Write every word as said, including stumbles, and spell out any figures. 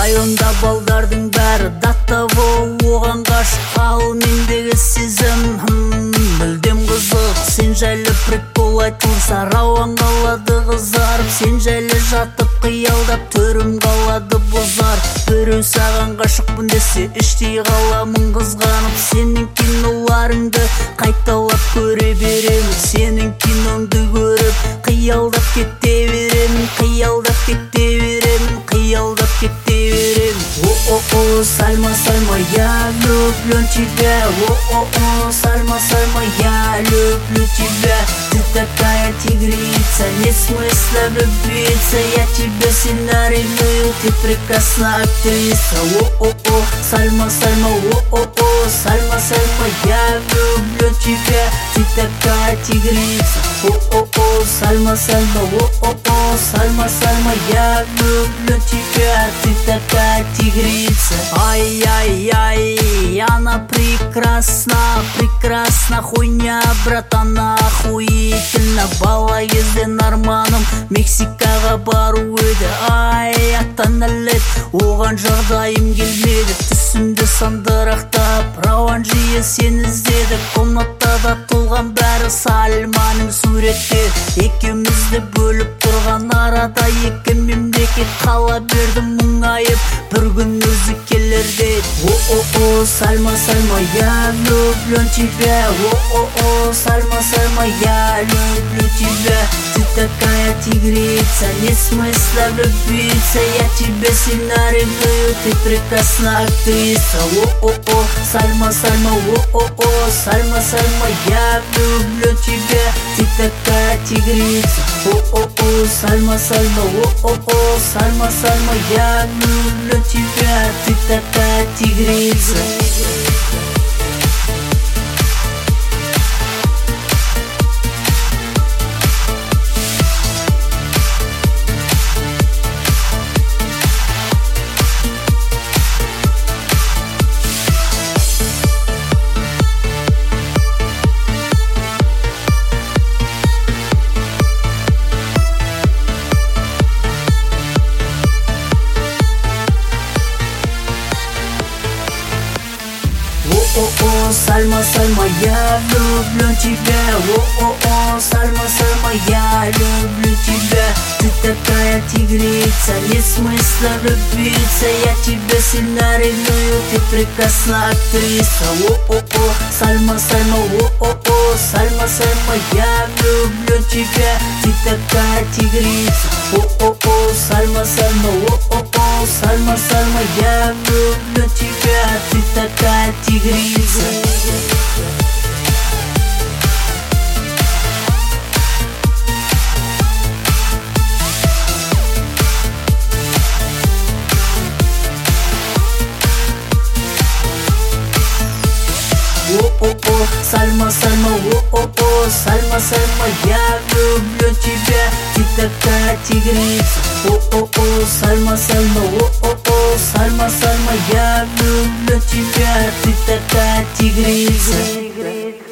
Районда балдардың бәрі даттavo оған ғашық, ал мендегі сезім мүлдем қызық. Сен жайлы прикол айтылса рауан қалады қызарып, сен жайлы жатып қиялдап төрім қалады бұзар. Біреу саған ғашықпын десе іштей қаламын қызғанып, сенің киноларыңды қайталап көре беремін, сенің киноңды көріп қиялдап кете беремін, қиялдап кете беремін, қиялдап кете беремін. О-о-о, Сальма, Сальма, я люблю тебя. О-о-о, Сальма, Сальма, я люблю тебя. Ты такая тигрица, нет смысла влюбиться. Я тебя сильно ревную, ты прекрасная актриса. О-о-о, Сальма, Сальма, о-о-о, Сальма, Сальма, я люблю тебя. Ты такая тигрица. О-о-о, Сальма, Сальма, о-о-о, Сальма, Сальма, я люблю тебя. Ты такая тигрица. Ай-яй-яй, она прекрасна, прекрасна, хуйня, брат, она охуительна. Бала кезден арманым Мексикаға бару еді. Ай, ата нәлет, оған жағдайым келмеді. Түсімді сандырақтап рауан жиі сен іздеді. Комнатада толған бәрі Сальманың суреті. Екеумізді бөліп тұрған арада екі мемлекет. Қала бердім мұңайып, бір күн өзі келер деді. О-о-о, Сальма, Сальма, я люблю тебя. О-о-о, Сальма, Сальма, я люблю тебя. Ты такая тигрица, нет смысла влюбиться. Я тебя сильно ревную, ты прекрасная актриса. О-о-о, Сальма, Сальма, о-о-о, Сальма, Сальма, я люблю тебя. Ты такая тигрица. О-о-о, Сальма, Сальма, о-о-о, Сальма, Сальма, я люблю тебя. Ты такая тигрица. О-о-о, Сальма, Сальма, я люблю тебя. О-о-о, Сальма, Сальма, я люблю тебя. Ты такая тигрица, нет смысла влюбиться. Я тебя сильно ревную, ты прекрасная актриса. О-о-о, Сальма, Сальма, о-о-о, Сальма, Сальма, я люблю тебя. Ты такая тигрица. О-о-о, Сальма, Сальма, о-о-о, Сальма, Сальма, я люблю тебя. Ты такая тигрица. О-о-о, Сальма, Сальма, о-о-о, Сальма, Сальма, я люблю тебя. Ты такая тигрица. О-о-о, Сальма, Сальма, о-о-о, Сальма, Сальма, я люблю тебя. Ты такая тигрица.